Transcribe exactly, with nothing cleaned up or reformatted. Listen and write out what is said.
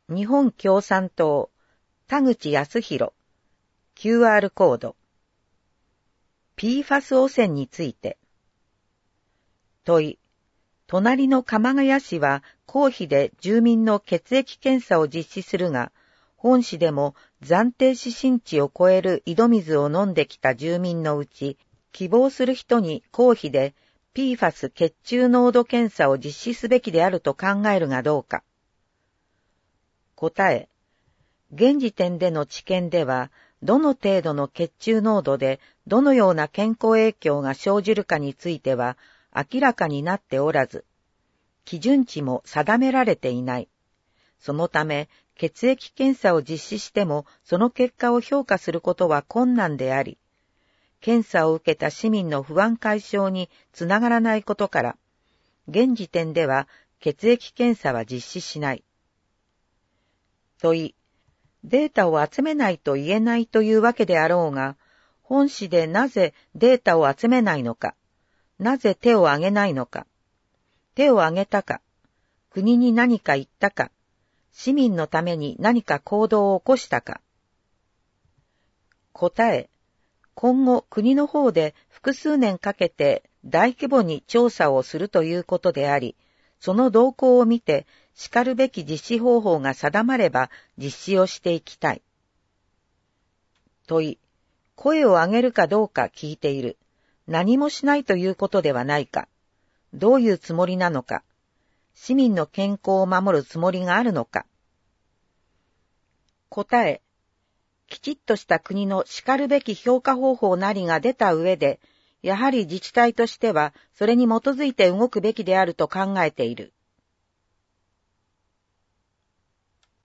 日本共産党、田口康弘、キューアール コード。ピーファス 汚染について。問い。隣の鎌ヶ谷市は公費で住民の血液検査を実施するが、本市でも暫定指針値を超える井戸水を飲んできた住民のうち、希望する人に公費で ピーファス 血中濃度検査を実施すべきであると考えるがどうか。答え。現時点での知見では、どの程度の血中濃度でどのような健康影響が生じるかについては明らかになっておらず、基準値も定められていない。そのため、血液検査を実施してもその結果を評価することは困難であり、検査を受けた市民の不安解消につながらないことから、現時点では血液検査は実施しない。問い。データを集めないと言えないというわけであろうが、本市でなぜデータを集めないのか、なぜ手を挙げないのか、手を挙げたか、国に何か言ったか、市民のために何か行動を起こしたか。答え。今後国の方で複数年かけて大規模に調査をするということであり、その動向を見て、しかるべき実施方法が定まれば実施をしていきたい。問い。声を上げるかどうか聞いている。何もしないということではないか。どういうつもりなのか。市民の健康を守るつもりがあるのか。答え。きちっとした国のしかるべき評価方法なりが出た上で、やはり自治体としてはそれに基づいて動くべきであると考えている。